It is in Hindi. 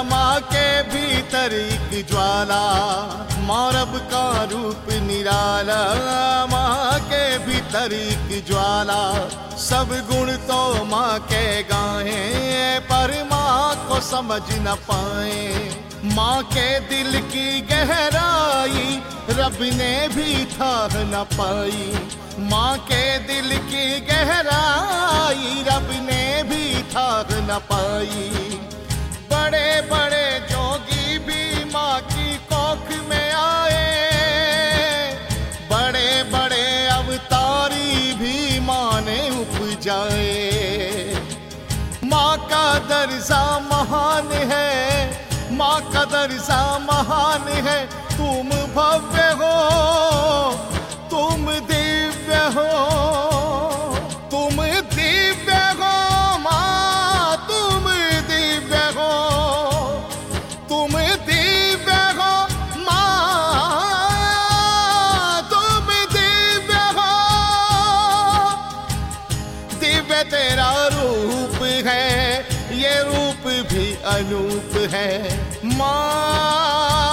माँ के भीतर एक ज्वाला, मौरब का रूप निराला, माँ के भीतर एक ज्वाला। सब गुण तो माँ के गाएं, पर माँ को समझ न पाए। माँ के दिल की गहराई रब ने भी थाह न पाई। माँ के दिल की गहराई रब ने भी थाह न पाई। बड़े बड़े जोगी भी माँ की कोख में आए, बड़े बड़े अवतारी भी माँ ने उपजाए। माँ का दर्जा महान है, माँ का दर्जा महान है। तुम भव्य हो, तुम दिव्य हो, तुम दिव्य हो माँ, तुम दिव्य हो, तुम दिव्य हो माँ, तुम दिव्य हो। दिव्य तेरा रूप है, ये रूप भी अनूप है माँ।